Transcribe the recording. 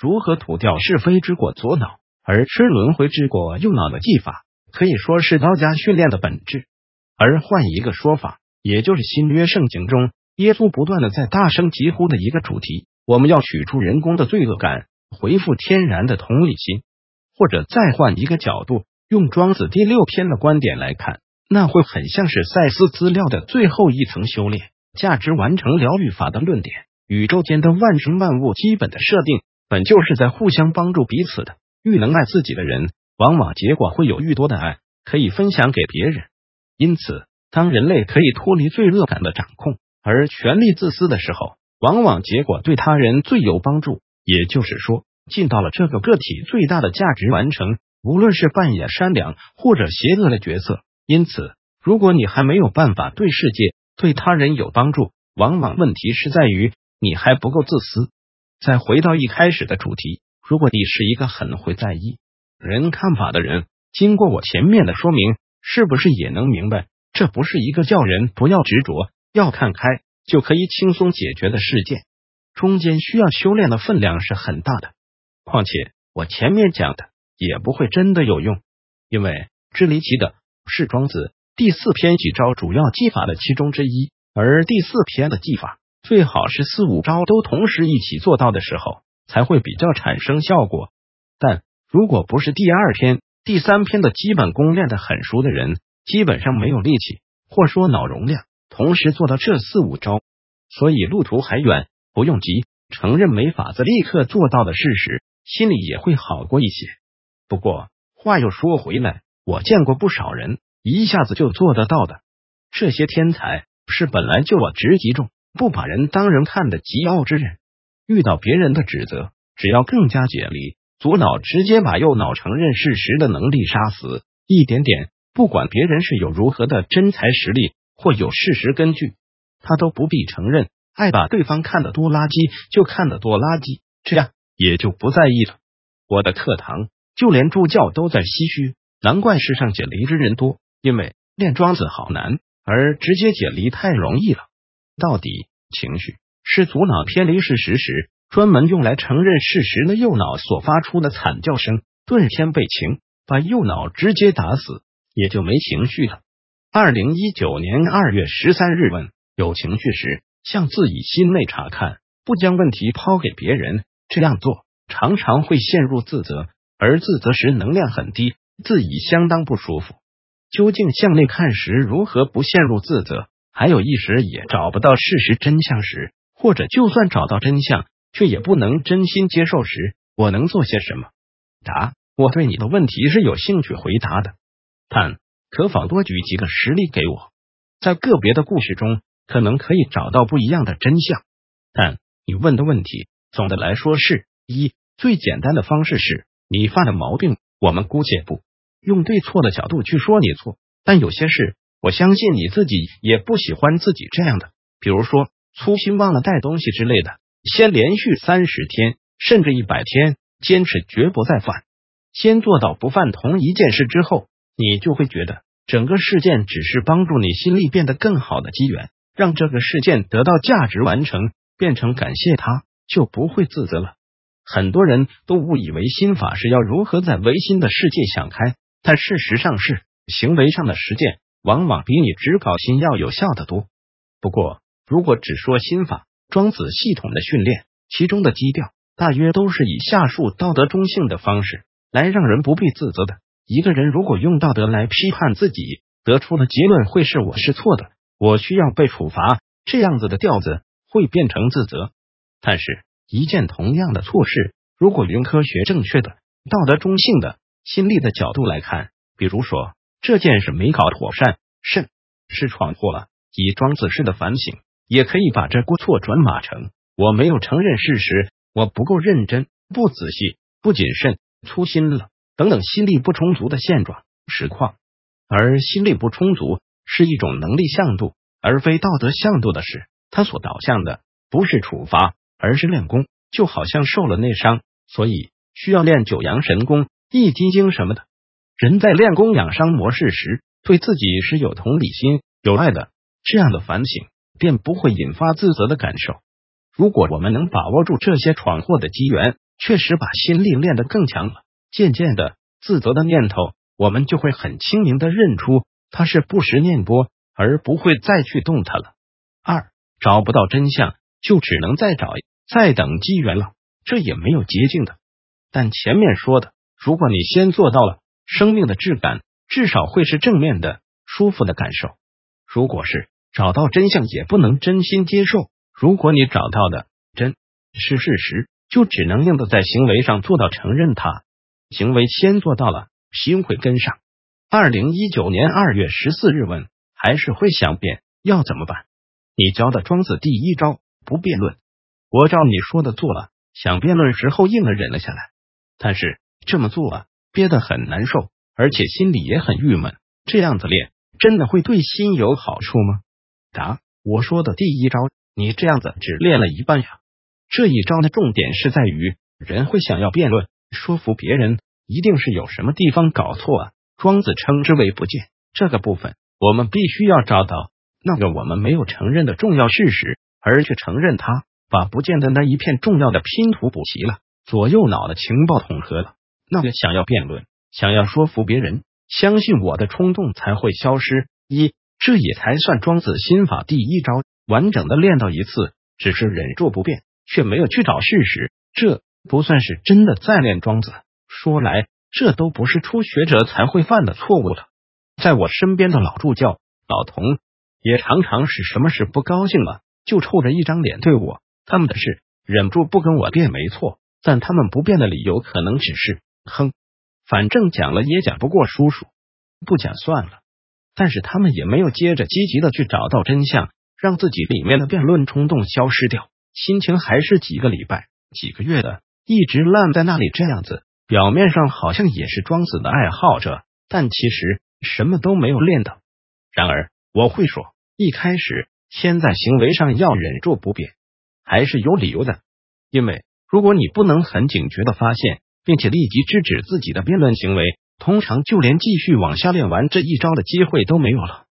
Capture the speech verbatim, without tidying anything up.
如何吐掉是非之过左脑，而吃轮回之过右脑的技法，可以说是道家训练的本质。而换一个说法，也就是新约圣经中耶稣不断的在大声疾呼的一个主题：我们要取出人工的罪恶感，恢复天然的同理心。或者再换一个角度，用庄子第六篇的观点来看，那会很像是赛斯资料的最后一层修炼价值完成疗愈法的论点。宇宙间的万生万物基本的设定本就是在互相帮助彼此的，愈能爱自己的人，往往结果会有愈多的爱可以分享给别人。因此当人类可以脱离罪恶感的掌控，而全力自私的时候，往往结果对他人最有帮助。也就是说，尽到了这个个体最大的价值完成，无论是扮演善良或者邪恶的角色。因此如果你还没有办法对世界对他人有帮助，往往问题是在于你还不够自私。再回到一开始的主题，如果你是一个很会在意人看法的人，经过我前面的说明，是不是也能明白，这不是一个叫人不要执着，要看开就可以轻松解决的事件，中间需要修炼的分量是很大的。况且我前面讲的也不会真的有用，因为支离奇的是庄子第四篇几招主要技法的其中之一，而第四篇的技法最好是四五招都同时一起做到的时候，才会比较产生效果。但如果不是第二篇、第三篇的基本功练得很熟的人，基本上没有力气或说脑容量同时做到这四五招，所以路途还远，不用急，承认没法子立刻做到的事实，心里也会好过一些。不过话又说回来，我见过不少人一下子就做得到的，这些天才是本来就我直击重不把人当人看的极傲之人，遇到别人的指责，只要更加解离，左脑直接把右脑承认事实的能力杀死，一点点，不管别人是有如何的真材实力或有事实根据，他都不必承认，爱把对方看得多垃圾就看得多垃圾，这样也就不在意了。我的课堂就连助教都在唏嘘，难怪世上解离之人多，因为练庄子好难，而直接解离太容易了。到底情绪是左脑偏离事实时专门用来承认事实的右脑所发出的惨叫声，顿天被情，把右脑直接打死，也就没情绪了。二零一九年二月十三日问，有情绪时向自己心内查看，不将问题抛给别人，这样做常常会陷入自责，而自责时能量很低，自己相当不舒服。究竟向内看时如何不陷入自责，还有一时也找不到事实真相时，或者就算找到真相却也不能真心接受时，我能做些什么？答：我对你的问题是有兴趣回答的，但可否多举几个实例给我？在个别的故事中可能可以找到不一样的真相，但你问的问题总的来说是：一、最简单的方式是你犯了毛病，我们姑且不用对错的角度去说你错，但有些事我相信你自己也不喜欢自己这样的，比如说粗心忘了带东西之类的，先连续三十天甚至一百天坚持绝不再犯，先做到不犯同一件事之后，你就会觉得整个事件只是帮助你心力变得更好的机缘，让这个事件得到价值完成，变成感谢它，就不会自责了。很多人都误以为心法是要如何在唯心的世界想开，但事实上是行为上的实践往往比你只搞心要有效得多。不过如果只说心法，庄子系统的训练，其中的基调大约都是以下述道德中性的方式来让人不必自责的。一个人如果用道德来批判自己，得出的结论会是我是错的，我需要被处罚，这样子的调子会变成自责。但是一件同样的错事，如果用科学正确的道德中性的心理的角度来看，比如说这件事没搞妥善，甚是闯祸了，以庄子式的反省，也可以把这过错转码成我没有承认事实，我不够认真，不仔细，不谨慎，粗心了等等心力不充足的现状实况。而心力不充足是一种能力向度而非道德向度的事，它所导向的不是处罚，而是练功，就好像受了内伤，所以需要练九阳神功、易筋经什么的。人在练功养伤模式时，对自己是有同理心、有爱的，这样的反省便不会引发自责的感受。如果我们能把握住这些闯祸的机缘， 确实把心力练得更强了。渐渐的，自责的念头我们就会很清明的认出它是不实念波，而不会再去动它了。二，找不到真相，就只能再找，再等机缘了，这也没有捷径的。但前面说的，如果你先做到了，生命的质感至少会是正面的、舒服的感受。如果是找到真相也不能真心接受，如果你找到的真是事实，就只能硬的在行为上做到承认它。行为先做到了，心会跟上。二零一九年二月十四日问，还是会想辩，要怎么办？你教的庄子第一招，不辩论。我照你说的做了，想辩论时候硬了忍了下来，但是这么做啊，憋得很难受，而且心里也很郁闷。这样子练，真的会对心有好处吗？答：我说的第一招，你这样子只练了一半呀。这一招的重点是在于，人会想要辩论说服别人，一定是有什么地方搞错啊。庄子称之为不见，这个部分我们必须要找到那个我们没有承认的重要事实，而去承认它，把不见的那一片重要的拼图补齐了，左右脑的情报统合了，那个想要辩论、想要说服别人、相信我的冲动才会消失。一，这也才算庄子心法第一招完整的练到一次，只是忍住不辩，却没有去找事实，这不算是真的在练庄子。说来，这都不是初学者才会犯的错误了。在我身边的老助教、老童也常常是什么事不高兴了，就臭着一张脸对我，他们的事忍住不跟我辩没错，但他们不辩的理由可能只是哼，反正讲了也讲不过叔叔，不讲算了。但是他们也没有接着积极的去找到真相，让自己里面的辩论冲动消失掉，心情还是几个礼拜、几个月的一直烂在那里，这样子表面上好像也是庄子的爱好者，但其实什么都没有练到。然而我会说，一开始先在行为上要忍住不辩，还是有理由的。因为如果你不能很警觉的发现，并且立即制止自己的辩论行为，通常就连继续往下练完这一招的机会都没有了。